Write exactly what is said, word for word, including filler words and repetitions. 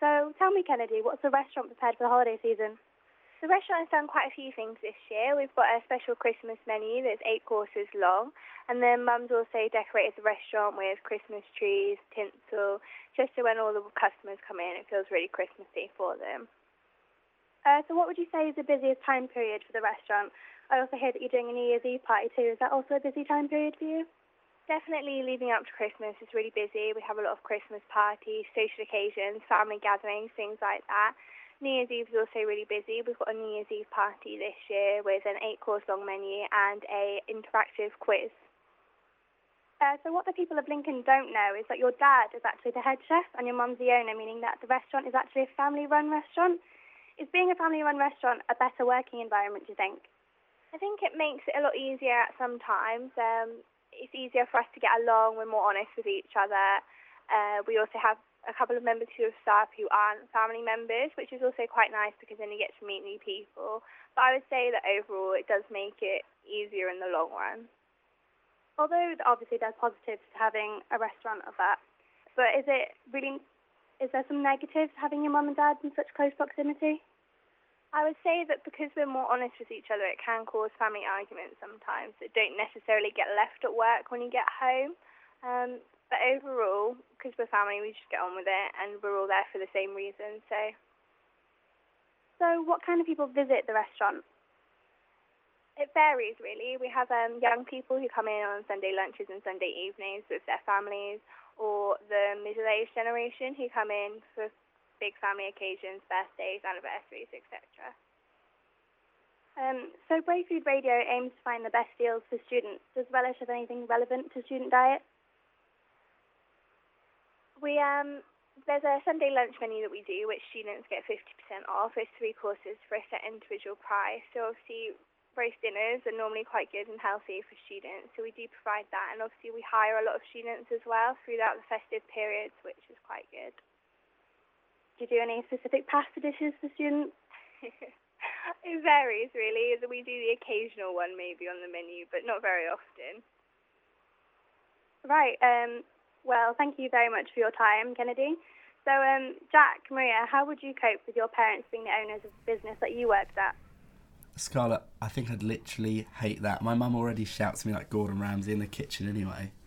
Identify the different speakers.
Speaker 1: So tell me, Kennedy, what's the restaurant prepared for the holiday season?
Speaker 2: The restaurant has done quite a few things this year. We've got a special Christmas menu that's eight courses long, and then Mum's also decorated the restaurant with Christmas trees, tinsel, just so when all the customers come in, it feels really Christmassy for them.
Speaker 1: Uh, so what would you say is the busiest time period for the restaurant? I also hear that you're doing a New Year's Eve party too. Is that also a busy time period for you?
Speaker 2: Definitely leading up to Christmas is really busy. We have a lot of Christmas parties, social occasions, family gatherings, things like that. New Year's Eve is also really busy. We've got a New Year's Eve party this year with an eight-course long menu and a interactive quiz.
Speaker 1: Uh, so what the people of Lincoln don't know is that your dad is actually the head chef and your mum's the owner, meaning that the restaurant is actually a family-run restaurant. Is being a family-run restaurant a better working environment, do you think?
Speaker 2: I think it makes it a lot easier at some times. Um, it's easier for us to get along. We're more honest with each other. Uh, we also have a couple of members who have staff who aren't family members, which is also quite nice because then you get to meet new people. But I would say that overall it does make it easier in the long run.
Speaker 1: Although obviously there's positives to having a restaurant of that, but is it really, is there some negatives to having your mum and dad in such close proximity?
Speaker 2: I would say that because we're more honest with each other, it can cause family arguments sometimes that don't necessarily get left at work when you get home. Um, But overall, because we're family, we just get on with it, and we're all there for the same reason. So,
Speaker 1: so what kind of people visit the restaurant?
Speaker 2: It varies, really. We have um, young people who come in on Sunday lunches and Sunday evenings with their families, or the middle-aged generation who come in for big family occasions, birthdays, anniversaries, et cetera.
Speaker 1: Um, so Brave Food Radio aims to find the best deals for students. Does Relish have anything relevant to student diet?
Speaker 2: We um, there's a Sunday lunch menu that we do, which students get fifty percent off. It's three courses for a set individual price. So obviously, roast dinners are normally quite good and healthy for students, so we do provide that. And obviously, we hire a lot of students as well throughout the festive periods, which is quite good.
Speaker 1: Do you do any specific pasta dishes for students?
Speaker 2: It varies, really. We do the occasional one maybe on the menu, but not very often.
Speaker 1: Right. Um. Well, thank you very much for your time, Kennedy. So, um, Jack, Maria, how would you cope with your parents being the owners of the business that you worked at?
Speaker 3: Scarlett, I think I'd literally hate that. My mum already shouts at me like Gordon Ramsay in the kitchen anyway.